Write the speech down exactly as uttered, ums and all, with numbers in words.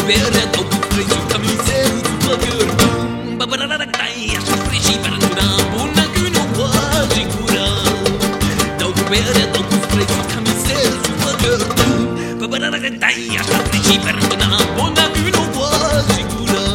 bere, dau cu spray su camiseu, su păgăr. Ba-ba-da-da-da-dai, așa spray și perânduna, bună când o poate cura. Dau cu bere, dau cu spray su camiseu, su păgăr. Ba-ba-da-da-da-dai, așa spray și perânduna, bună când o poate cura.